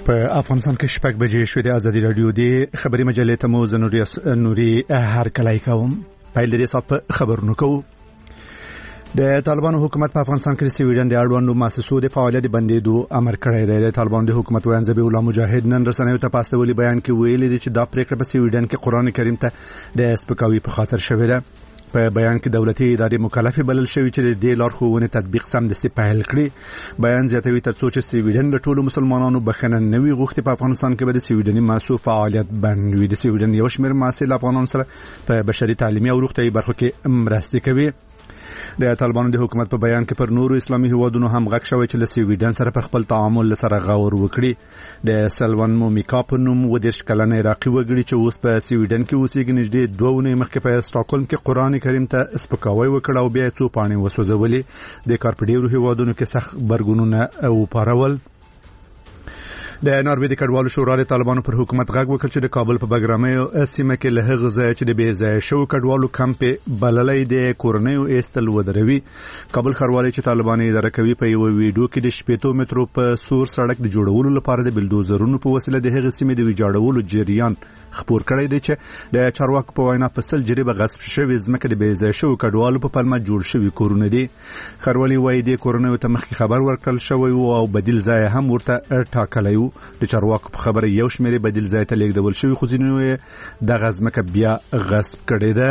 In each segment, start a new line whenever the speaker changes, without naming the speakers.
په افغانستان کې شپږ بجې شوې د ازادي رادیو د خبري مجلې ته مو نوري هر کله کوم پیل دې سات په خبرونو کوو. د طالبانو حکومت په افغانستان کې سویډن د اړوندو مؤسسو د فعالیت بندیدو امر کړی دی. د طالبانو د حکومت ویان ذبیح الله مجاهد نن رسنیو ته پاستولي بیان کې ویلي دي چې دا پریکړه په سویډن کې قرآن کریم ته د سپکاوي په خاطر شوې ده. په بیان کې دولتي ادارې مکلفه بلل شوی چې د لارښوونې تطبیق سمدستي پیل کړي. بیان زیاتوي تر څو چې سویډن د ټولو مسلمانانو بخښنه نوي غوښتي په افغانستان کې به د سویډني مؤسسو فعالیت بند وي. د سویډن یو شمېر مؤسسې افغانانو سره په بشري تعلیمي او روغتیايي برخو کې مرستې کوي. د طالبانو د حکومت په بیان کې پر نورو اسلامي هیوادونو هم غږ شوی چې له سویډن سره په خپل تعامل سره غور وکړي. د سلوان مومیکا په نوم 30 کلن عراقي وګړي چې اوس په سویډن کې اوسېږي نږدې 2 ونې مخکې په سټاکهولم کې قرآن کریم ته سپکاوی وکړ او بیا څو پاڼې وسوځولې. د کار په ډیرو هیوادونو کې سخت غبرګونونه وپارول. د ناروې د کډوالو شورا د طالبانو پر حکومت غږ وکړ چې د کابل په بګرامۍ سیمه کې له هغه ځای چې د بې ځایه شوو کډوالو کمپ بللې د کورنیو ایستل ودروي. کابل ښاروالۍ چې طالبان یې اداره کوي په یو ویډیو کې د 80 مترو په سور سړک د جوړولو لپاره د بلډوزرونو په وسیله د هغه سیمې د ویجاړولو جریان خبر کړی دی چې د چارواکو په وینا په سل جریبه غصب شوی ځمکه د بې ځایه شوو کډوالو په پلمه جوړ شوي کورونه دي. ښاروالۍ وایي د کورنیو ته مخکې خبر ورکړل شوی او بدیل ځای هم ورته ټاکلی و. د چارواکو په خبره یو شمېر بدیل ځای ته لیږدول شوی خو ځینو یې دغه ځمکه بیا غصب کړې ده.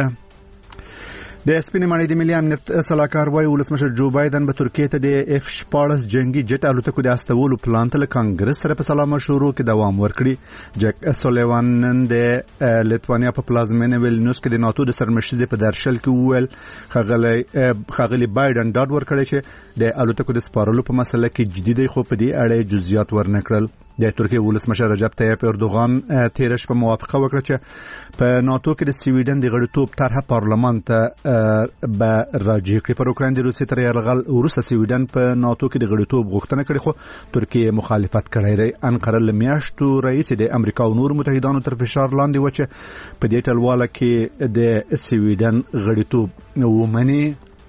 د سپینې ماڼۍ د ملي امنیت سلاکار وایي ولسمشر جو بایدن به ترکیې ته د F-14 جنگي جټ الوتکو د استولو پلان ته له کانګرس سره په سلا مشورو کې دوام ورکړي. جک سولیوان نن د لیتوانیا په پلازمینه ویلنیوس کې د ناتو د سرمشیزې په درشل کې وویل ښاغلي بایدن ډاډ ورکړی چې د الوتکو د سپارلو په مسله کې جدي دی خو په دې اړه جزئیات ورنکړل. د ترکیې ولسمشر رجب طیب اردوغان تیر شپه موافقه وکړه چې په ناتو کې د سویډن د غړیتوب طرحه پارلمان ته به راجع کړي. پر اوکراین د روسیې تر یرغل وروسته سویډن په ناتو کې د غړیتوب غوښتنه کړې خو ترکیې مخالفت کړی دی. انقره له میاشتو راهیسې د امریکا او نورو متحدانو تر فشار لاندې و چې په دې ټلواله کې د سویډن غړیتوب ومني.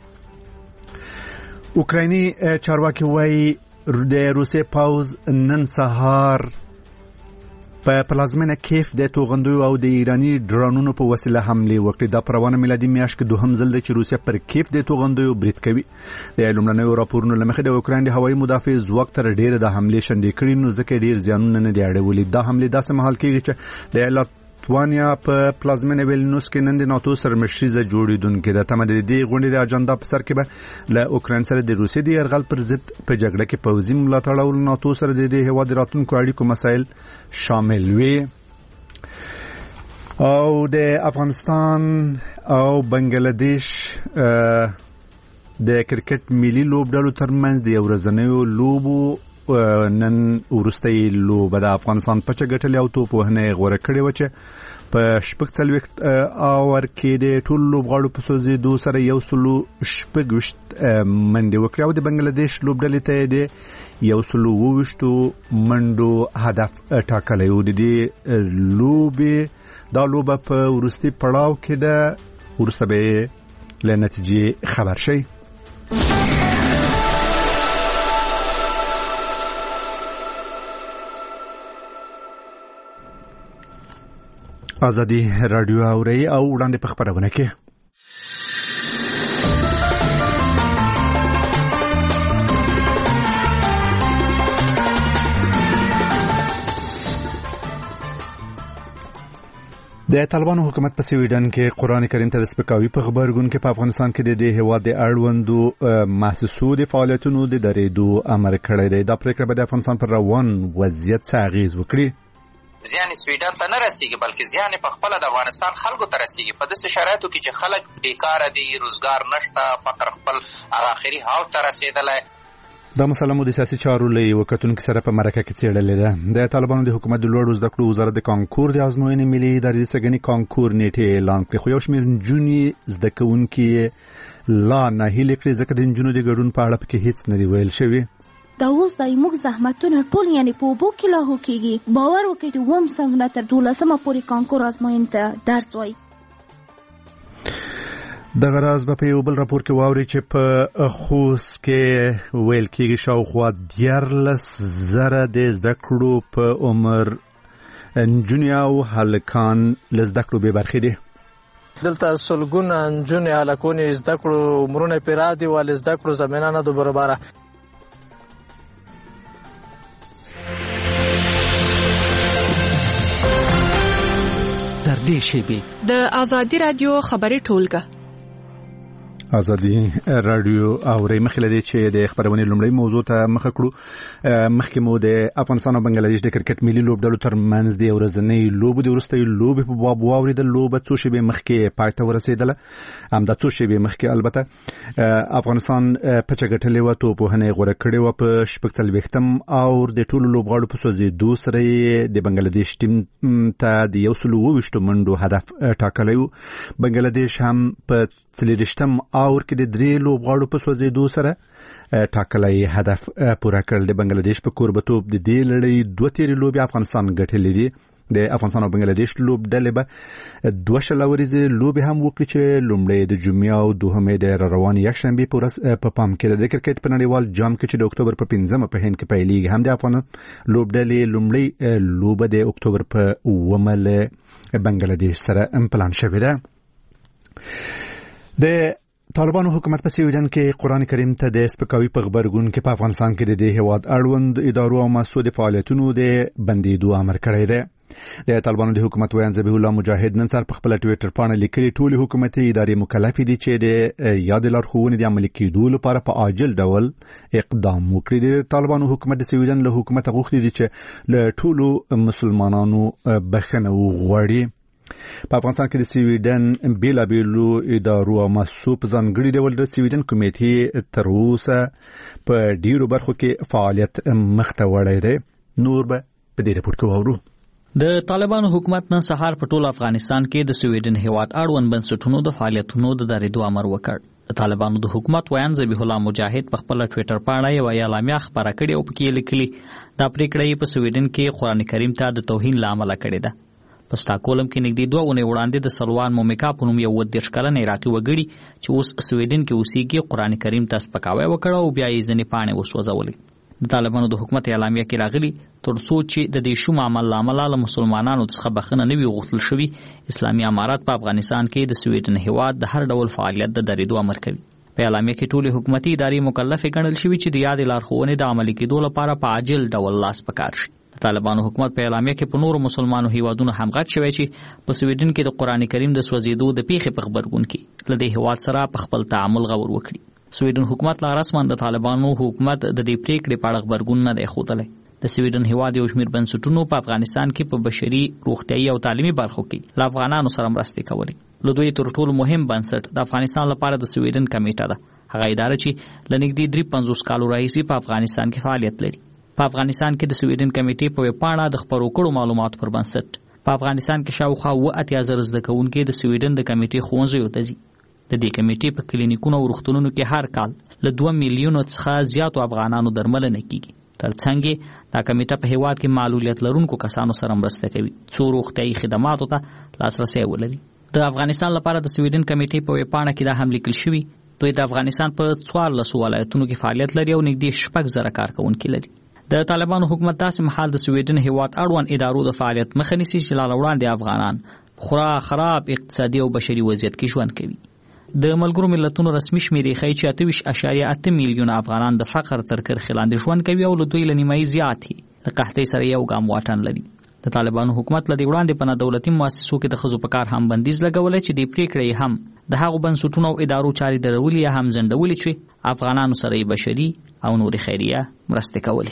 اوکرایني چارواکي وایي د روسیې پاوز نن سهار په پلازمینه کیف د توغندیو او د ایرانی ډرونونو په وسیله حمله وکړه. د پروانه میلادي میاشت کې دوهم ځل دی چې روسیه پر کیف د توغندیو برید کوي. د لومړنیو راپورونو لمخې د اوکراین د هوایي مدافع ځواک تر ډیره د حمله شندې کړي نو ځکه ډیر زیانونه نه دی اړولې. دا حمله داسې مهال کېږي چې د لیتوانیا په پلازمینه ویلنیوس کې نن د ناتو سرمشیزه جوړیدونکې د تمه د دې غونډې د اجنډا په سر کې به له اوکراین سره د روسیې د یرغل پر ضد په جګړه کې پوځي ملاتړ او ناتو سره د دې هیواد راتلونکو اړیکو مسایل شامل وي. او د افغانستان او بنگلاديش د کرکټ ملي لوبډلو ترمنځ د ورځنیو لوبو نن ورستۍ لوبه د افغانستان په چګټلې او توپ وهنه غوړه کړې و چې په 46 اور کې د ټولو لوبغاړو په سوزیدو سره 126 منډې وکړې او د بنگلاديش لوبډلې ته د 122 منډو هدف ټاکلی و. د دې لوبه په ورستي پړاو کې ده. ورسته به له نتیجې خبر شي. ازادي رادیو اوري او وړاندې په خبرونه کې د طالبانو حکومت په سویډن کې قرآن کریم ته د سپکاوي په خبرګون کې په افغانستان کې د دې هیواد د اړوندو مؤسسو د فعالیتونو د درېدو امر کړی دی. دا پریکړه به د افغانستان پر روان وضعیت څه اغیز وکړي؟
زیان سویډن ته نه رسیږي بلکې زیان په خپل د افغانستان خلکو ته رسیږي. په داسې شرایطو کې چې خلک بیکار دي، روزګار نشته، فقر خپل اخري حال ته رسیدلی.
دا مسله مو د سیاسي چارو له یو کتونکو سره په مرکه کې څېړلې ده. د طالبانو د حکومت د لوړو زده کړو وزارت د کانکور د ازموینې ملي ادارې څنګه کانکور نیټه اعلان کړې خو یو شمېر نجونې زده کوونکي لا نه هیله کړې ځکه د نجونو د ګډون په اړه پکې هیڅ نه دی ویل شوی.
دا اوس زموږ زحمتونه ټول یعنی په اوبو کې لاهو کېږي. باور وکړئ چې وم سم نه تر 12مه پورې کانکور ازموینې ته درس وایي.
د غراز په یو بل راپور کې واوري چې په خوست کې ویل کېږي شاوخوا 14,000 د زده کړو په عمر نجونې او هلکان له زده کړو بې برخې دي.
دلته سلګونه نجونې هلکانې زده کړو عمرونه پرې دي ولې زده کړو زمینه نه ده برابره.
تر دې شیبې د آزادي رادیو خبري ټولګه
آزادي رادیو او مخکې لدی چې د خبرونه لومړی موضوع ته مخ کړو. مخکې مو د افغانستان او بنگلاديش د کرکټ ملي لوبډلو ترمنځ د ورځنۍ لوبو د وروستۍ لوبې په باب واوریدل. لوبه څو شیبې مخکې پای ته ورسېدله. همدا څو شیبې مخکې البته افغانستان پچه ګټلې و، توپوهنه غوړه کړې و. په 46م اور د ټولو لوبغاړو په سوځېدو سره د بنگلاديش ټیم ته د 120 منډو هدف ټاکلی و. بنگلاديش هم په 40م اور کې د 3 لوبغاړو په سوځېدو سره ټاکلی هدف پوره کړل. د بنگلاديش په کوربتوب د دې لړۍ 2 تیرې لوبې افغانستان ګټلې دي. د افغانستان او بنگلاديش لوبډلې به 2 شلوريزې لوبې هم وکړي چې لومړی د جمعې او دوهمې د روان یکشنبه په پام کې د کرکټ په نړیوال جام کې چې د اکتوبر په 15مه په هند کې پیلېږي. هم د افغان لوبډلې لومړی لوبه د اکتوبر په 9مه بنگلاديش سره پلان شوې ده. د طالبانو حکومت په سویډن کې قرآن کریم ته د سپکاوي په غبرګون کې په افغانستان کې د دې هیواد اړوند ادارو او مؤسسو فعالیتونو د بندیدو امر کړی دی. د طالبانو د حکومت ویان ذبیح الله مجاهد نن سهار په خپل ټویټر باندې لیکلي ټول حکومتي ادارې مکلف دي چې د یاد لارښوونې د عملي کېدو لپاره په عاجل ډول اقدام وکړي. د طالبانو حکومت د سویډن له حکومت غوښتي دي چې له ټولو مسلمانانو بخښنه وغواړي. په افغانستان کې د سویډن بیلابیلو ادارو او مؤسسو په ځانګړي ډول د سویډن کمیټې تر اوسه په ډیرو برخو کې فعالیت مخ ته وړی دی. نور به په دې راپور کې واورو.
د طالبانو حکومت نن سهار په ټول افغانستان کې د سویډن هیواد اړوند بنسټونو د فعالیتونو د درېدو امر وکړ. د طالبانو د حکومت ویان ذبیح الله مجاهد په خپل ټویټر باندې یو اعلامیه خبره کړې او پکې لیکلي دا پریکړه په سویډن کې قرآن کریم ته د توهین لامل کړې ده. په سټاکهولم کې نږدې 2 ونې وړاندې د سلوان مومیکا په نوم یو 30 کلن عراقي وګړي چې اوس سویډن کې اوسېږي قرآن کریم ته سپکاوی وکړ او بیا یې ځینې پاڼې وسوځولې. د طالبانو د حکومت اعلامیه کې راغلي تر څو چې د دې شوم عمل لامل له مسلمانانو څخه بخښنه نه وي غوښتل شوی، اسلامي امارات په افغانستان کې د سویډن هیواد د هر ډول فعالیت د درېدو امر کوي. په اعلامیه کې ټول حکومتي ادارې مکلف ګڼل شوي چې د یاد لارښوونې د عملي کېدو لپاره په عاجل ډول لاس پکار شي. طالبانو حکومت په اعلامیه کې په نورو مسلمانو هیوادونو هم غږ شوی چې په سویډن کې د قرآن کریم د سوځېدو د پیښې په خبرګون کې له دې هیواد سره په خپل تعامل غور وکړي. سویډن حکومت لا رسما د طالبانو حکومت د دې پریکړې په اړه خبرګون نه دی ښودلی. د سویډن هیواد یو شمېر بنسټونو په افغانستان کې په بشري، روغتیايي او تعلیمي برخو کې له افغانانو سره مرستې کولې. له دوی تر ټولو مهم بنسټ د افغانستان لپاره د سویډن کمیټه ده. هغه اداره چې له نږدې 53 کالو راهیسې په افغانستان کې فعالیت لري. په افغانستان کې د سویډن کمیټې په ویبپاڼه د خپرو کړو معلوماتو پر بنسټ په افغانستان کې شاوخوا 80,000 زده کوونکي د سویډن د کمیټې ښوونځیو ته ځي. د دې کمیټې په کلینیکونو او روغتونونو کې هر کال له 2 میلیونو څخه زیاتو افغانانو درملنه کیږي. ترڅنګ دا کمیټه په هیواد کې معلولیت لرونکو کسانو سره مرسته کوي څو روغتیايي خدماتو ته لاسرسی ولري. د افغانستان لپاره د سویډن کمیټې په ویبپاڼه کې دا هم لیکل شوی دوی د افغانستان په 14 ولایتونو کې فعالیت لري او نږدې 6,000 کارکونکي لري. د طالبانو حکومت داسې مهال د سویډن هیواد اړوند ادارو د فعالیت مخه نیسي چې لا وړاندې افغانان خورا خراب اقتصادي او بشري وضعیت کې ژوند کوي. د ملګرو ملتونو رسمي شمیرې ښیي چې 28.8 میلیونه افغانان د فقر تر کرښې لاندې ژوند کوي او له دوی له نیمایي زیات د قحطۍ سره یو ګام واټن لري. د طالبانو حکومت له دې وړاندې په دولتي مؤسسو کې د ښځو په کار هم بندیز لګولی چې د پریکړې هم د هغو بنسټونو او ادارو چارې درولي یا هم ځنډولي چې افغانانو سره یې بشري او نورې خیریه مرستې کولې.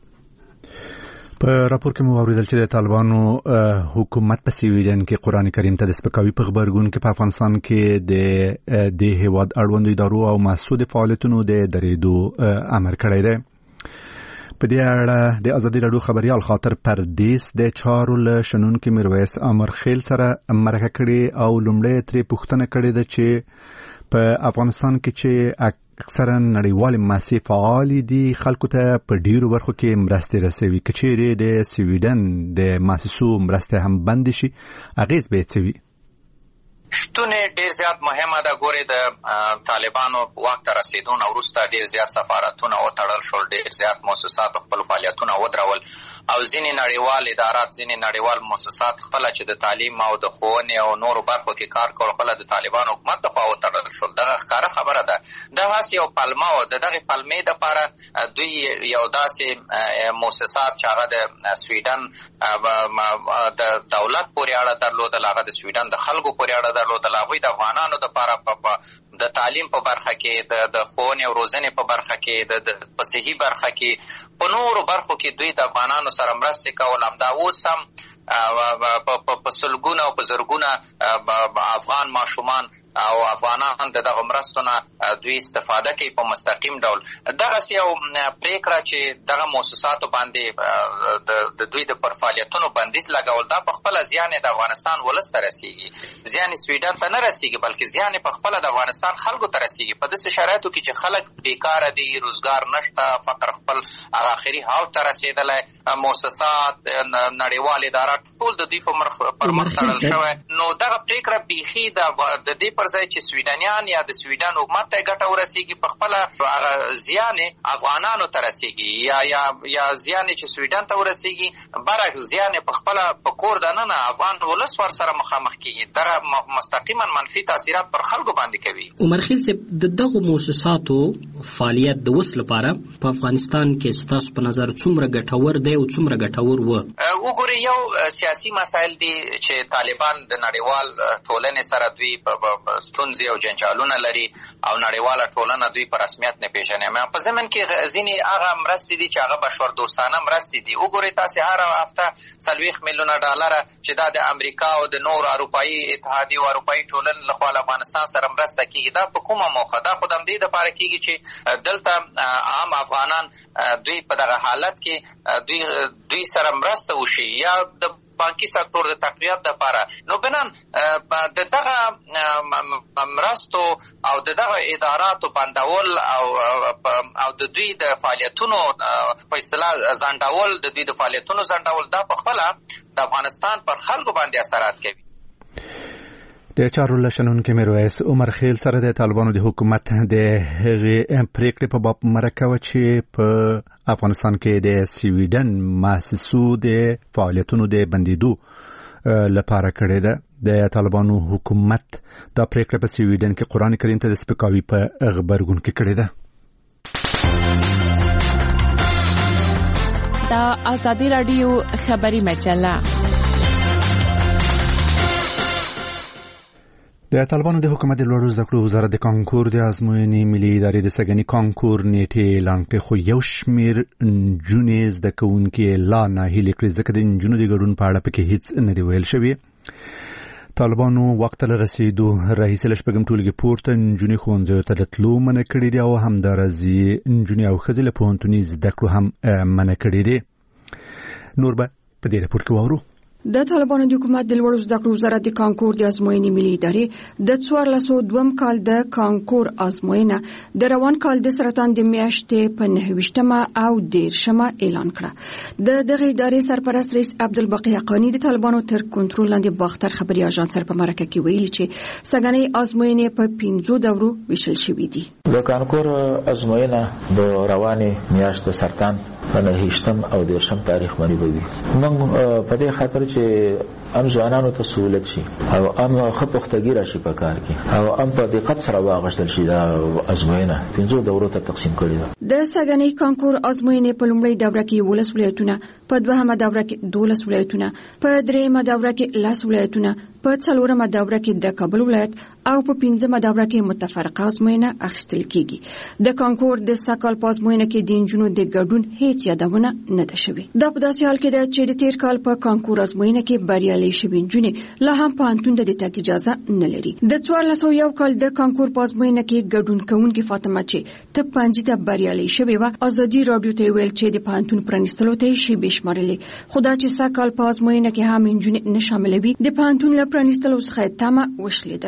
په راپور کې مو اوریدل چې د طالبانو حکومت په سویډن کې قرآن کریم ته د سپکاوي په خبرګون کې په افغانستان کې د هیواد اړوندو ادارو او مؤسسو د فعالیتونو د درېدو امر کړی دی. په دې اړه د ازادي راډیو خبريال خاطر پردیس د چارو له شنونکو میرویس امرخیل سره مرکه کړې او لومړی ترې پوښتنه کړې ده چې په افغانستان کې چې اکثرا نړیوال مؤسسې فعال دي خلکو ته په ډیرو برخو کې مرستې رسوي، که چیرې د سویډن د مؤسسو مرستې هم بند شي اغیز به څه وي؟
شتون ډیر زیات مهمه ده. ګورې د طالبانو واک ته رسیدون وروسته ډیر زیات سفارتونه وتړل شول، ډیر زیات مؤسسات خپل فعالیتونه ودرول او ځینې نړیوال ادارات، ځینې نړیوال مؤسسات خپله چې د تعلیم او د ښوونې او نورو برخو کې کار کول خپله د طالبانو حکومت د خوا وتړل شول. دغه ښکاره خبره ده. دغه هسې یو پلمه وه. د دغې پلمې دپاره دوی یو داسې مؤسسات چې هغه د سویډن د دولت پورې اړه درلودل، هغه د سویډن د خلکو پورې اړه درلودل. هغوی د افغانانو دپاره د تعلیم په برخه کې، د ښوونې او روزنې په برخه کې، په صحي برخه کې، په نورو برخو کې دوی د افغانانو سره مرستې کول. همدا اوس هم په سلګونه او په زرګونه افغان ماشومان او افغانان د دغه مرستو نه دوی استفاده کوي په مستقیم ډول. دغسې یو پرېکړه چې دغه مؤسساتو باندې د دوی د پر فعالیتونو بندیز لګول، دا په خپله زیان د افغانستان ولس ته رسېږي، زیان سویډن ته نه رسېږي، بلکې زیان په خپله د افغانستان خلکو ته رسېږي. په داسې شرایطو کې چې خلک بیکاره دي، روزګار نشته، فقر خپل آخري هاو ته رسېدلی، مؤسسات، نړیوال ادارات ټول د دوی پر مخ تړل شوی. نو دغه پرېکړه بیخي د دې پر ځای چې سویډنیان یا د سویډن حکومت ته ګټه ورسېږي، په خپله هغه زیان افغانانو ته رسېږي یا زیان چې سویډن ته ورسېږي، برعکس زیان په خپله په کور دننه افغان ولس ورسره مخامخ کېږي. دغه مستقیما منفي تاثیرات پر خلکو باندې کوي.
عمر خیل صاحب، د دغو مؤسساتو فعالیت د اوس لپاره په افغانستان کې ستاسو په نظر څومره ګټور دی او څومره ګټور و؟
وګورئ، یو سیاسي مسایل دي چې طالبان د نړیوال ټولنې سره دوی ستونزې او جنجالونه لري او نړیواله ټولنه دوی په رسمیت نه پیژني. په ضمن کې ځینې هغه مرستې دي چې هغه بشردوستانه مرستې دي. وګورئ تاسې هره هفته 40 میلیونه ډالره چې دا د امریکا او د نور اروپایي اتحادیې او اروپایي ټولنې لخوا له افغانستان سره مرسته کېږي. دا په کومه موخه؟ دا خو د همدې دپاره کېږي چې دلته عام افغانان دوی په دغه حالت کې دوی سره مرسته وشي یا د بانکي سکتور د تقویت دپاره. نو بنان د دغه مرستو او د دغه اداراتو بندول او د دوی د فعالیتونو په اصطلاح ځنډول، د دوی د فعالیتونو ځنډول، دا په خپله د افغانستان پر خلکو باندې اثرات کوي.
د چارو لشنونکي میرویس عمر خیل سره د طالبانو د حکومت د هغې پریکړې په باب مرکه وه چې په افغانستان کې د سویډن مؤسسو د فعالیتونو د بندیدو لپاره کړې ده. د طالبانو حکومت دا پریکړه په سویډن کې قرآن کریم ته د سپکاوي په غبرګون کې کړې ده.
د ازادي راډیو خبري مجله.
د طالبانو د حکومت د لوړو زده کړو وزارت د کانکور د ازموینې ملي ادارې د سږني کانکور نیټې اعلان کړې، خو یو شمېر نجونې زده کوونکي لا ناهیلې کړې ځکه د نجونو د ګډون په اړه پکې هیڅ نه دی ویل شوی. طالبانو وخت له رسیدو راهیسې له شپږم ټولګي پورته نجونې ښوونځیو ته د تلو منع کړي دي او همداراز نجونې او ښځې له پوهنتوني زده کړو هم منع کړي دي. نور به په دې راپور کې واورو.
د طالبانو د حکومت د لوړو زده کړو وزارت د کانکور د ازموینې ملي ادارې د 1402 کال د کانکور ازموینه د روان کال د سرطان د میاشتې په 29مه او 10مه اعلان کړه. د دغه ادارې سرپرست رئیس عبدالباقی حقانی د طالبانو تر کنټرول لاندې باختر خبري اژانس سره په مرکه کې ویلي چې سږنۍ ازموینې په 5 دورو ویشل شوې دي.
د کانکور ازموینه د روانې میاشت سرطان په 29 او 10 تاریخ باندې وي. موږ په دې خاطر چې ام ځوانانو ته سہولت شي او ام خپختګی راشي په کار کې او ام په دقت سره واغشتل شي دا ازموینه 5 دورو ته تقسیم کړي ده.
د سږنۍ کانکور ازموینې په لومړۍ دوره کې 12 ولایتونه، په دوهمه دوره کې 12 ولایتونه، په دریمه دوره کې 10 ولایتونه، په څلورمه دوره کې د کابل ولایت او په 5مه دوره کې متفرقه ازموینه اخیستل کیږي. د کانکور د سکهال په ازموینه کې د انجونو د ګډون هیڅ یادونه نه ده شوې. دا په داسې حال کې ده چې د تیر کال په کانکور ازموینه کې بریالي شوي انجونې لا هم پوهنتون د تګ اجازه نه لري. د 1401 کال د کانکور په ازموینه کې ګډون کوونکې فاطمه چې ته پنځه ته بریالي شوې و، ازادي رادیو ته ویل چې د پوهنتون پرانیستلو ته شی بشمارلې. خدا چې سکهال په ازموینه کې هم انجونې نه شاملوي، د پوهنتون له پرانیستلو څخه تمه وشلیدله.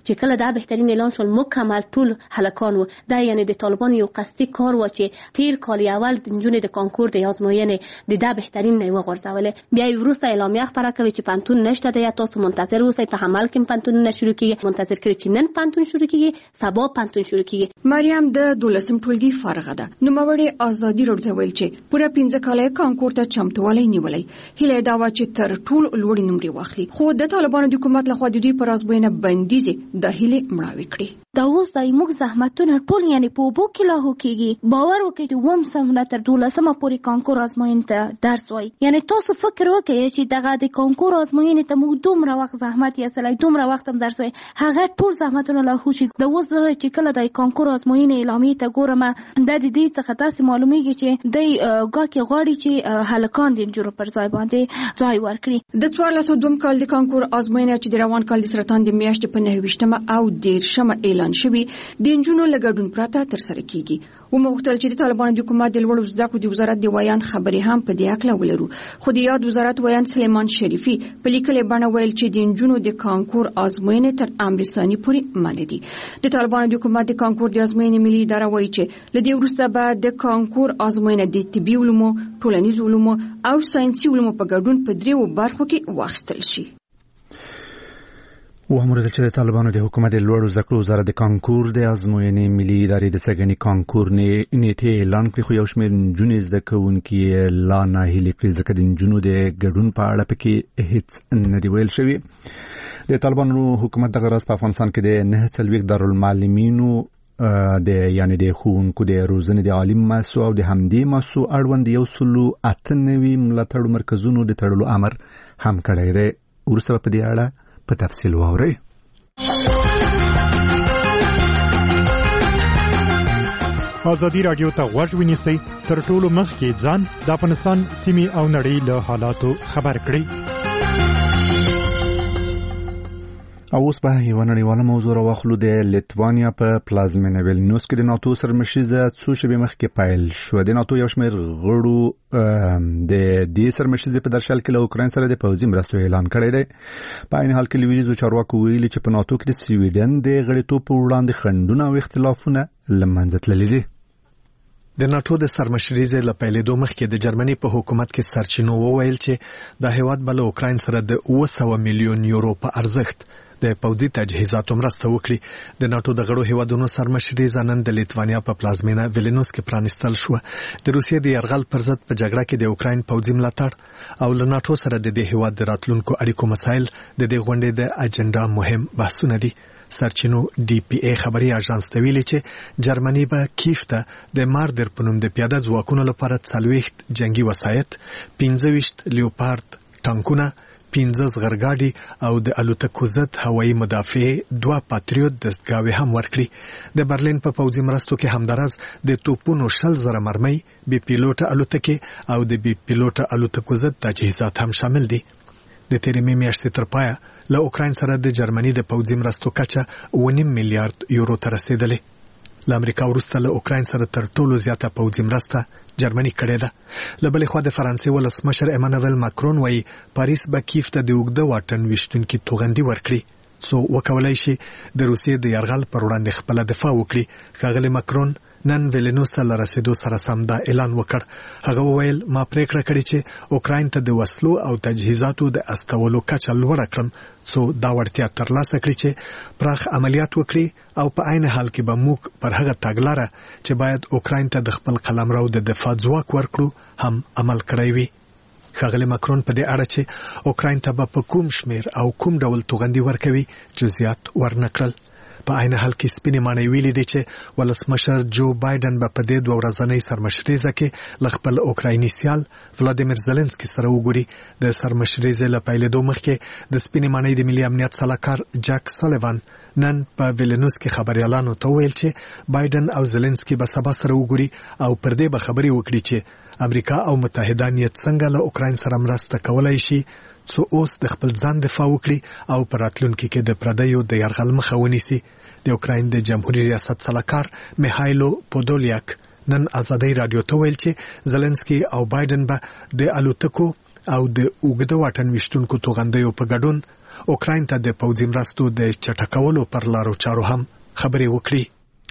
چې کله دا بهترین اعلان شول مکمل ټول هلکان وو. دا یعنی د طالبان یو قصدي کار و چې تیر کال اول د نجونې د کانکور د ازموینې د دا بهترین نه وغورځولې. بیا وروسته اعلامیه خبره کوي چې پانتون نشته دی، تاسو منتظر اوسئ، په عمل کې پانتون شروع کیږي. منتظر کړئ چې نن پانتون شروع کیږي، سبا پانتون شروع کیږي.
مریم د 12م ټولګي فارغه ده. نوموړې ازادي راډیو ویل چې پوره 15 کاله کانکور ته چمتووالی نیولای. هیله دا و چې تر ټولو لوړ نمرې واخلي، خو د طالبانو د حکومت لخوا د دوی پر ازموینه بندیز د هیله مړاوي کړي.
دا اوس د موږ زحمتونه ټول یعنی په وبو کې لاهو کیږي. باور وکړئ چې وم سمونه تر 12مه پورې کانکور ازموینې ته درس وای. یعنی تاسو فکر وکړئ چې دغه د کانکور ازموینې ته موږ دومره وخت زحمت یې سلای دومره وخت هم درس وای، هغه ټول زحمتونه لاهو شي. د اوس چې کله د کانکور ازموینې اعلامیه ته ګورم د دې څخه تاسو معلومیږي چې د ګاکي غواړي چې هلکان د جوړ پر ځای باندې ځای ورکړي.
د 1402 کال د کانکور ازموینه چې د روان کال د سرطان د میاشتې په 29مه او 13مه اعلان شوی د انجونو لګډون پراته تر سره کیږي. ومغتل چې د طالبانو د حکومت د لوړو زده کړو د وزارت د ویان خبرې هم په دې اړه ولرو، خو د یاد وزارت ویان سلیمان شریفي په لیکلې بڼه ویل چې د انجونو د کانکور ازموینې تر امر ثاني پورې منع دي. د طالبانو د حکومت د کانکور د ازموینې ملي اداره وایي چې لدې وروسته به د کانکور ازموینه د طبي علومو، ټولنیز علومو او ساينسي علومو په ګډون په دریو برخو کې واخیستل شي.
وامر چې د طالبانو د حکومت د لوړو زده کړو وزارت د کانکور د ازموینې ملي ادارې د سګنی کانکور نیټه اعلان کړی، خو یو شمېر نجونې زده کوونکي لا نه هیلې کړې ځکه د نجونو د ګډون په اړه پکې هیڅ نه دی ویل شوی. د طالبانو حکومت دغه راز په افغانستان کې د 49 دارالمعلمینو د یعنی د ښوونکو د روزنې د عالي مؤسسو او د همدې مؤسسو اړوند 198 ملاتړ مرکزونو د تړلو امر هم کړی دی. وروسته په دې اړه په تفصیل واورئ.
ازادي رادیو ته غوږ ونیسئ، تر ټولو مخکې ځان د افغانستان سیمې او نړۍ له حالاتو خبر کړئ.
او اوس به یو نړیواله موضوع راواخلو. د لیتوانیا په پلازمینه ویلنیوس کې د ناتو سرمشریزه څو شپې مخکې پیل شو. د ناتو یو شمېر غړو د دې سرمشریزې په درشل کې له اوکراین سره د پوځي مرستو اعلان کړی دی. په عین حال کې لویدیځو چارواکو ویلي چې په ناتو کې د سویډن د غړیتوب په وړاندې خنډونه او اختلافونه له منځه تللي دي.
د ناتو د سرمشریزې له پیلېدو مخکې د جرمني په حکومت کې سرچینو وویل چې د هیواد بل اوکراین سره د 200 میلیون یورو په ارزښت د پوځي تجهیزاتو مرسته وکړي. د ناتو د غړو هیوادونو سرمشریزه نن د لیتوانیا په پلازمینه ویلنیوس کې پرانیستل شو. د روسیې د یرغل پر ضد په جګړه کې د اوکراین پوځي ملاتړ او له ناتو سره د دې هیواد د راتلونکو اړیکو مسایل د دې غونډې د اجنډا مهم بحثونه دي. سرچینو ډي پی ای خبري اژانس ته ویلي چې جرمني به کیف ته د ماردر په نوم د پیاده ځواکونو لپاره 40 جنگي وسایط، 25 لیوپارد ټانکونه، 15 زغرګاډي او د الوتکو ضد هوایي مدافع 2 پاتریوت دستګاوې هم ورکړي. د برلین په پوځي مرستو کې همدارس د توپونو 60,000 مرمۍ، بي پیلوټه الوتکې او د بي پیلوټه الوتکو ضد تجهیزات هم شامل دي. د تیرې میاشتې تر پایه له اوکراین سره د جرمني د پوځي مرستو کچه 1.5 میلیارډ یورو ته رسیدلې. له امریکا وروسته له اوکراین سره تر ټولو زیاته پوځي مرسته جرمني کړې ده. له بلې خوا د فرانسې ولسمشر ایمانوئل ماکرون وایي پاریس به کیف ته د اوږده واټن ویشتونکي توغندي ورکړي څو وکولای شي د روسیې د یرغل پر وړاندې خپله دفاع وکړي. ښاغلی ماکرون نن ویلنیوس ته له رسیدو سره سم دا اعلان وکړ. هغه وویل ما پریکړه کړې چې اوکراین ته د وسلو او تجهیزاتو د استولو کچه لوړه کړم څو دا وړتیا ترلاسه کړي چې پراخ عملیات وکړي او په عین حال کې به موږ پر هغه تګلاره چې باید اوکراین ته د خپل قلمرو د دفاع ځواک ورکړو هم عمل کړی وي. ښاغلی ماکرون په دې اړه چې اوکراین ته به په کوم شمیر او کوم ډول توغندي ورکوي جزئیات ورنکړل. په عین حال کې سپینې ماڼۍ ویلي دي چې ولسمشر جو بایدن به په دې 2 ورځنۍ سرمشریزه کې له خپل اوکرایني سیال ولادیمیر زيلنسکي سره وګوري. د سرمشریزې له پیلېدو مخکې د سپینې ماڼۍ د ملي امنیت سلاکار جاک سالیوان نن په ویلنیوس کې خبريالانو ته ویل چې بایدن او زيلنسکي به سبا سره وګوري او پر دې به خبري وکړي چې امریکا او متحدان یې څنګه له اوکراین سره مرسته کولای شي څو اوس د خپل ځان دفاع وکړي او پر راتلونکي کې د پردیو د یرغل مخه ونیسي. د اوکراین د جمهوریت ریاست سلاکار میخایلو پودولیاک نن ازادي رادیو ته ویل چې زيلنسکي او بایدن به د الوتکو او د اوږده واټن ویشتونکو توغندیو په ګډون اوکراین ته د پوځي مرستو د چټکولو پر لارو چارو هم خبرې وکړي.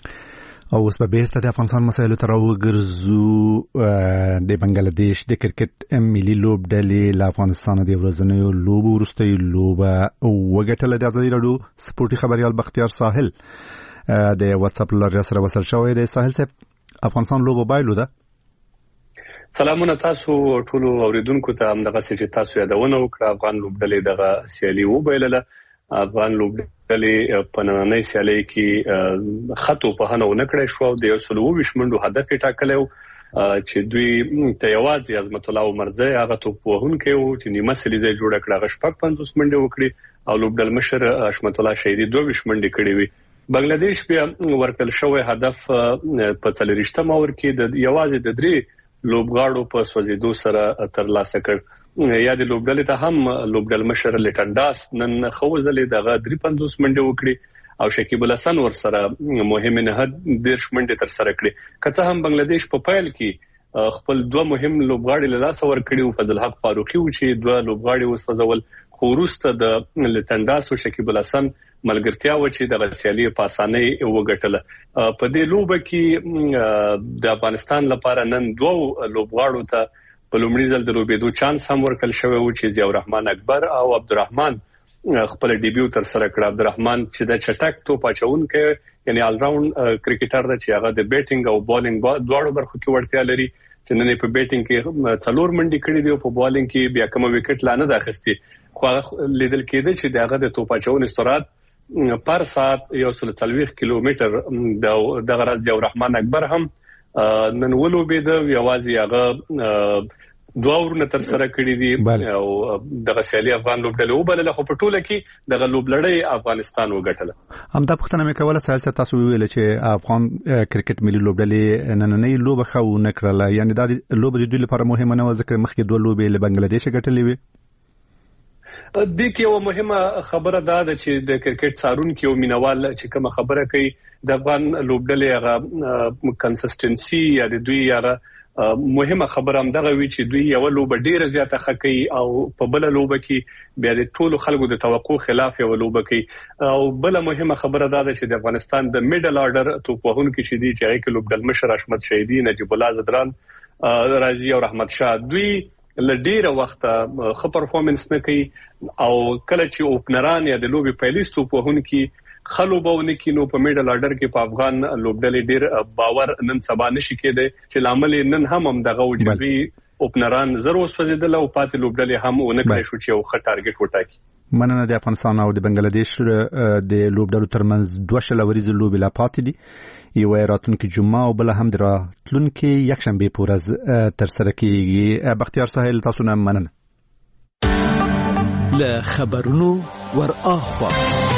او اوس به بیرته د افغانستان مسایلو ته راوګرځو. د بنگلاديش د کرکټ ملي لوبډلې له افغانستان د ورځنیو لوبو وروستۍ لوبه وګټله. د ازادي راډیو سپورټي خبريال بختیار ساحل د واتس اپ لارې سره وصل شوی دی. ساحل صاحب افغانستان لوبه بایلو ده.
سلامونه تاسو ټول اوریدونکو ته. هم دغه چې تاسو یادونه وکړه افغان لوبډلې دغه سیالي وبایلله. افغان لوبډلې په نننۍ سیالي کې خطو په هنه ونکړې شو. د 120 منډو هدف ټاکلی و چې دوی ته یوازې عظمت الله عمرزی هغه توپ وهونکی و چې نیمه سلیزه جوړه کړه. هغه 50 منډې وکړي او لوبډل مشر حشمت الله شهیدي 22 منډې کړې وي. بنگلاديش بیا ورکل شوی هدف په 40 اوور کې د یوازې د 3 لوبغاړو په سوځیدو سره ترلاسه کړ. یا د لوبډلې ته هم لوبډل مشر لټنډاس نن خوځلې دغه 53 منډه وکړي او شکیب الحسن ور سره مهم نه 10 منډه تر سره کړې. کته هم بنگلاديش په پایل کې خپل 2 مهم لوبغاړي له لاس ور کړي. فضل حق فاروقي و چې 2 لوبغاړي وسوځول. خو وروسته د لټنډاس او شکیب الحسن ملګرتیا و چې د سیالي په اسانۍ وګټله. په دې لوبه کې د افغانستان لپاره نن 2 لوبغاړو ته په لومړي ځل د لوبېدو چانس هم ورکل شوی و چې ضیاء الرحمن اکبر او عبدالرحمن خپل ډیبیو تر سره کړ. عبدالرحمن چې د چټک توپ اچونکي یعنی آل راوند کرکټر دی چې هغه د بیټینګ او بالینګ دواړو برخو کې وړتیا لري. چې نن په بیټینګ کې 4 منډې کړې دي او په بالینګ کې بیا کوم وکټ لا نه ده اخیستي. خو لیدل کېده چې دغه د توپ اچونې سرعت پر ساعت 140 کیلومتر د غرض ضیاء الرحمن اکبر هم نن ولوبېده. یوازې هغه 2 ورونه تر سره کړی دي او دغه سیالي افغان لوبډلې وبلله. خو په ټوله کې دغه لوبلړۍ افغانستان وګټله.
هم دا پوښتنه مې کوله ساحل تاسو ویل چې افغان کرکټ ملي لوبډلې نننۍ لوبه خو نه کړله. یعنی دا لوبه د دوی لپاره مهمه نه و ځکه مخکې 2 لوبې له بنگلاديش ګټلې وي. د کې یو مهمه خبره ده چې د کرکټ څارونکو او مینوال چې کوم خبره کوي د افغان لوبډلې هغه کنسستنسي یا د دوی هغه مهمه خبره هم دغه وی چې دوی یو لوبه ډیره زیاته خکې او په بل لوبه کې بیا د ټولو خلکو د توقع خلاف یو لوبه کوي. او بل مهمه خبره ده چې د افغانستان د میډل آرډر توپ وهونکي چې دي چې هغه لوبډل مشر حشمت شهیدي، نجیب الله زدران، رازي او رحمت شاه دوی لډیره وخت خو پرفورمنس نه کوي. او کله چې اوپنران یا د لوبي پیلیست توپ وهونکي خلوبونه کینو په میډل آرډر کې په افغان لوبډلې ډیر باور نن سبا نشي کېده چې لامل نن هم دغه وجوبي اوپنران زر وسوځیدل او پاتې لوبډلې هم ونکړې شو چې یو ښه ټارګټ وټاکي. مننه. د افغانستان او د بنگلاديش د لوبډلو ترمنځ 2 شلوريز لوبې لا پاتې دي. یو راتلونکي جمعه او بل هم د راتلونکي یکشنبه پورز تر سره کیږي. بختیار ساحل تاسو نه مننه.
له خبرونو ور اخوا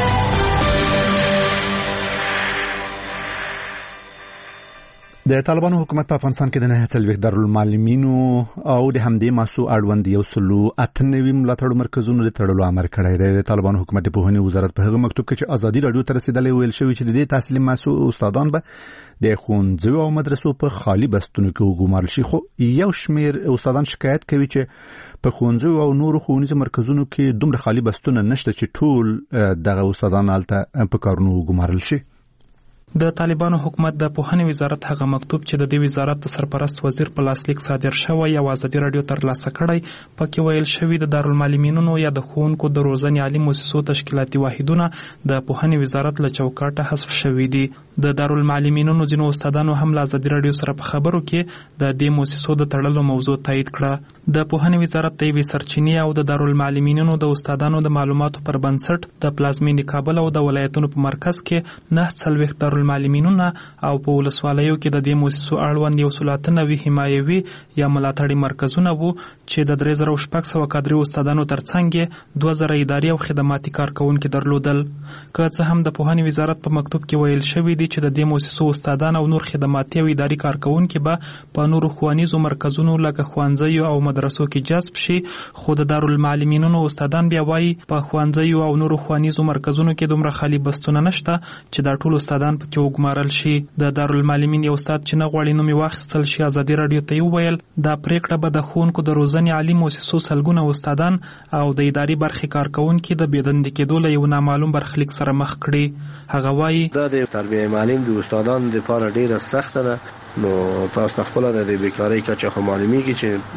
د طالبانو حکومت په افغانستان کې د 9 دارالمعلمینو او د همدې ماسو اړوند 198 ملاتړ مرکزونو د تړلو امر کړی دی. د طالبانو حکومت په پوهنې وزارت په هغه مکتوب کې چې ازادي رادیو ته رسیدلی ویل شوی چې د دې تحصیلي ماسو استادان به د ښوونځیو او مدرسو په خالي بستونو کې وګمارل شي. خو یو شمیر استادان شکایت کوي چې په ښوونځیو او نورو ښوونیزو مرکزونو کې دومره خالي بستونه نشته چې ټول دغه استادان هلته په کارونو وګمارل شي.
د طالبانو حکومت د پوهنې وزارت هغه مکتوب چې د دې وزارت د سرپرست وزیر په لاسلیک صادر شوی او ازادي رادیو ترلاسه کړی پکې ویل شوی د دارالمعلمینونو یا د ښوونکو د روزنې عالی مؤسسو تشکیلاتي واحدونه د پوهنې وزارت له چوکاټه حذف شوي دي. د دارالمعلمینونو ځینو استادانو هم له ازادي رادیو سره په خبرو کې د دې مؤسسو د تړلو موضوع تایید کړه. د پوهنې وزارت د یوې سرچینې او د دارالمعلمینونو د استادانو د معلوماتو پر بنسټ د پلازمینې کابل او د ولایتونو په مرکز کې 9 دارالمعلمینونه او په ولسوالیو کې د دې مؤسسو اړوند 193 حمایوي یا ملاتړي مرکزونه وو چې د 3600 کادري استادانو ترڅنګ 2000 اداري او خدماتي کارکونکي درلودل. که څه هم د پوهنې وزارت په مکتوب کې ویل شوی دی چې د دې مؤسسو استادان او نور خدماتي او اداري کارکونکي به په نورو ښوونیزو مرکزونو لکه ښوونځیو او مدرسو کې جذب شي، خو د دارالمعلمینونو استادان بیا وایي په ښوونځیو او نورو ښوونیزو مرکزونو کې دومره خالي بستونه نشته چې دا ټول استادان پکې کې وګمارل شي. د دارالمعلمین یو استاد چې نه غواړي نوم یې واخیستل شي ازادي راډیو ته وویل دا پریکړه به د ښوونکو د روزنې عالي مؤسسو سلګونه استادان او د اداري برخې کارکونکي د بېدندې کېدو له یو نامعلوم برخلیک سره مخ کړي. هغه وایي
دا د تربیه معلم د استادانو لپاره ډیره سخته ده. نو تاسو خپل د بیکاری کچه خو معلومیږي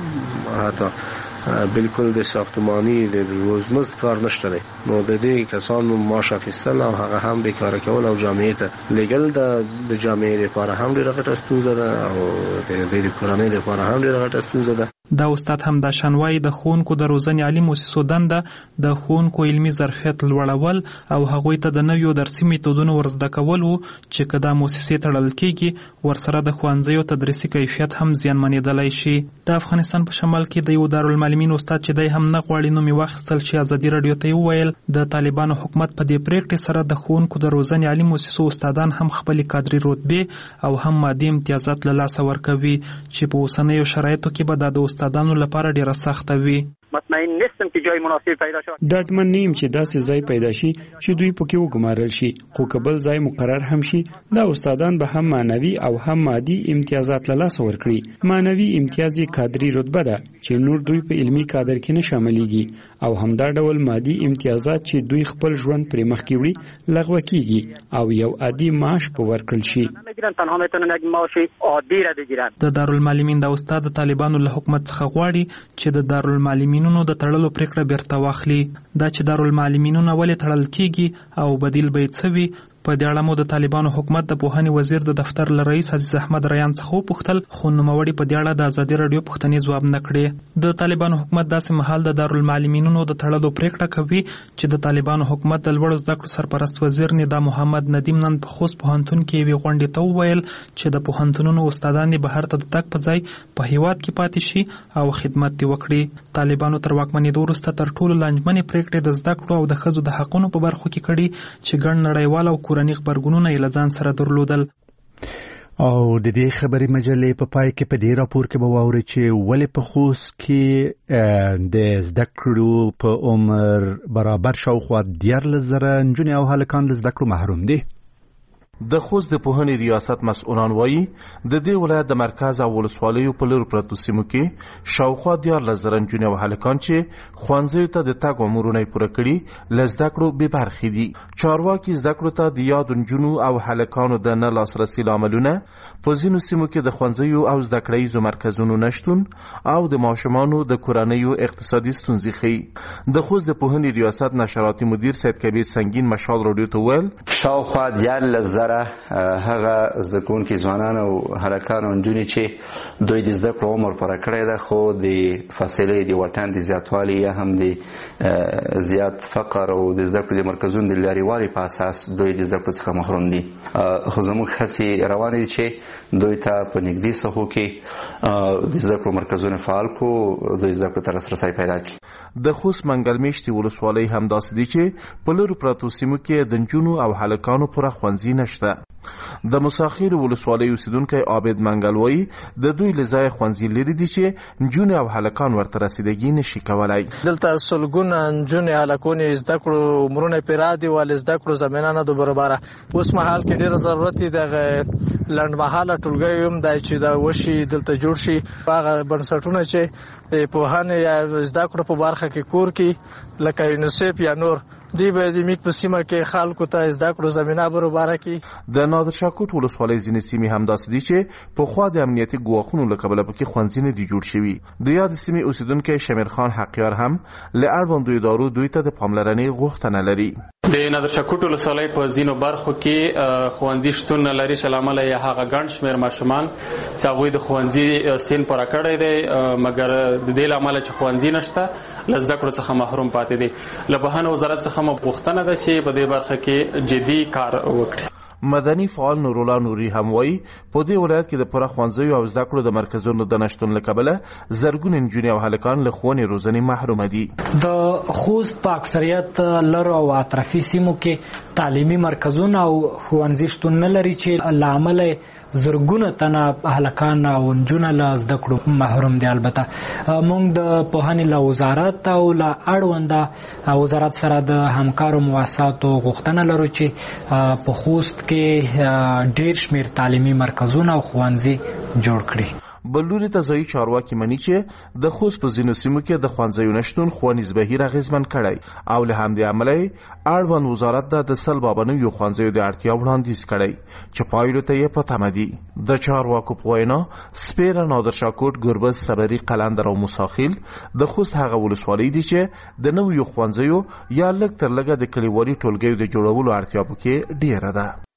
چې حتی بالکل د ساختمانی د روزمزد کار نشته دی. نو د دې کسانو معاش اخیستل او هغه هم بیکاره کول او جامعه ته لګل د جامعه لپاره هم ډیره غټه ستونزه ده او د دې کورنۍ لپاره هم ډیره غټه ستونزه ده.
دا استاد هم دا شانوای د ښوونکو د روزنې عالي مؤسسو دنده د ښوونکو علمي ظرفیت لوړول او هغوی ته د نویو درسي میتودونو ورزده کول وو چې که دا موسسې تړل کېږي ورسره د ښوونځیو تدریسي کیفیت هم زیانمنېدلی شي. د افغانستان په شمال کې د یو دارالمعلمین استاد چې دی هم نه غواړي نوم یې واخیستل شي ازادي راډیو ته وویل د طالبانو حکومت په دې پریکړې سره د ښوونکو د روزنې عالي مؤسسو استادان هم خپلې کادري رتبې او هم مادي امتیازات له لاسه ورکوي چې په اوسنیو شرایطو کې به دا د استادانو لپاره ډیره سخته وي.
مطمئن نیستم چې جای مناسب پیدا شي.
ډاډمن نیم چې داسې ځای پیدا شي چې دوی پکې وګمارل شي خو کبل ځای مقرر هم شي دا استادان به هم معنوي او هم مادي امتیازات له لاسه ورکړي. معنوي امتیاز کادري رتبه ده چې نور دوی په علمي کادر کې نه شاملېږي او همدا ډول مادي امتیازات چې دوی خپل ژوند پرې مخکې وړي لغوه کیږي او یو عادي معاش په ورکړل شي.
تنها میتونن یک معاش عادی را بگیرن.
د دارالمعلمین د استاد طالبانو له حکومت څخه غواړي چې د دارالمعلمینونو د تړلو پریکړه بیرته واخلي. دا چې دارالمعلمینونه ولې تړل کیږي او بدیل به یې څه وي په دې اړه مو د طالبانو حکومت د پوهنې وزیر د دفتر له رئیس عزیز احمد ریان څخه وپوښتل خو نوموړي په دې اړه د ازادي راډیو پوښتنې ځواب نه کړې. د طالبانو حکومت داسې مهال د دارالمعلمینونو د تړلو پریکړه کوي چې د طالبانو حکومت د لوړو زده کړو سرپرست وزیر ندا محمد ندیم نن په خوست پوهنتون کې یوې غونډې ته وویل چې د پوهنتونونو استادان دې بهر ته د تګ په ځای په هیواد کې پاتې شي او خدمت دې وکړي. طالبانو تر واکمنېدو وروسته تر ټولو لانجمنې پریکړې د زده کړو او د ښځو د حقونو په برخو کې کړي چې ګڼ نړیوال او کورني غبرګونونه له ځان سره درلودل.
او د دې خبري مجلې په پای کې په دې راپور کې به واوري چې ولې په خوست کې د زده کړو په عمر برابر شاوخوا 14,000 نجونې او هلکان له زده کړو محروم دي.
د خوست د پوهنې ریاست مسؤلان وایي د دې ولایت د مرکز او ولسوالیو په لور پرتو سیمو کې شاوخوا 14,000 نجونې او هلکان چې ښوونځیو ته د تګ عمرونه یې پوره کړي له زده کړو بې برخې دي. چارواکي زده کړو ته د یادو نجونو او هلکانو د نه لاسرسي لاملونه په ځینو سیمو کې د ښوونځیو او زده کړیزو مرکزونو نشتون او د ماشومانو د کورنیو اقتصادي ستونزې ښیي. د خوست د پوهنې ریاست نشراتي مدیر سید کبیر سنگین مشال راډیو ته ویل
شاوخوا 14,000 هغه زده کوونکي ځوانان او هلکان او نجونې چې دوی د زده کړو عمر پوره کړی ده خو د فاصلې د واټن د زیاتوالي یا هم د زیات فقر او د زده کړو د مرکزونو د لرېوالي په اساس دوی د زده کړو څخه محروم دي. خو زموږ هڅې روانې دي چې دوی ته په نږدې ساحو کې د زده کړو مرکزونه فعال کړو دوی زده کړو ته لاسرسی پیدا کړي.
د خوست منګل میشتې ولسوالۍ همداسې دي چې په لرو پرتو سیمو کې د نجونو او هلکانو پوره ښوونځي نشته. د مساخیر ولسوالۍ اوسیدونکی عابد منګل وایي د دوی له ځایه ښوونځي لرې دي چې نجونې او هلکان ورته رسیدګي نشي کولی.
دلته سلګونه نجونې هلکونې زده کړو عمرونه پرې رادي ولې زده کړو زمینه نه ده برابره. اوس مهال کې ډېر ضرورت دی دغه لنډمهاله ټولګۍ هم دی چې دا وشي دلته جوړ شي. هغه بنسټونه چې پوهنې یا زده کړو په برخه کې کور کې لکه یونیسف یا نور دی به د میک په سیمه کې خلکو ته زده کړو زمینه برابره کړي.
د نادر شاه کوټ ولسوالۍ ځینې سیمې همداسې دي چې پخوا د امنیتي ګواښونو له کبله پکې ښوونځي نه دي جوړ شوي. د یادې سیمې اوسیدونکی شمیر خان حقیار هم له اړوندو ادارو دوی ته د پاملرنې غوښتنه لري.
د نادر شاه کوټ ولسوالۍ په ځینو برخو کې ښوونځي شتون نه لري چې له امله یې هغه ګڼ شمېر ماشومان چې هغوی د ښوونځي سن پوره کړی دی مګر د دې له امله چې ښوونځي نشته له زده کړو څخه محروم پاتې دي. له پوهنې وزارت څخه مو غوښتنه ده چې په دې برخه کې جدي کار وکړي.
مدني فعال نورالله نوري هم وایي په دې ولایت کې د پوره ښوونځیو او زده کړو د مرکزونو د نشتون له کبله زرګونه نجونې او هلکان له ښوونې روزنې محرومه دي.
د خوست په اکثریت لرو او اطرافي سیمو کې تعلیمي مرکزونه او ښوونځي شتون نه لري چې له امله زرګونه تنه هلکان او نجونې له زده کړو محروم دي. البته موږ د پوهنې له وزارت او له اړونده وزارت سره د همکارو مؤسساتو غوښتنه لرو چې په خوست خوست کې ډیر شمیر تعلیمي مرکزونه او ښوونځي جوړ کړي.
بلوري ته ځایي چارواکي مني چې د خوست په ځینو سیمو کې د ښوونځیو نشتون ښوونیز بهیر اغېزمن کړی او له همدې امله اړوند وزارت د 100 نویو ښوونځیو د اړتیا وړاندیز کړی چې پایلو ته یې په تمه دي. د چارواکو په وینا سپیره، نادرشاه کوټ، ګربز، صبري، قلندر او موساخیل د خوست هغه ولسوالۍ دي چې د نویو ښوونځیو یا لږ تر لږه د کلیوالي ټولګیو د جوړولو اړتیا پکې ډیره ده.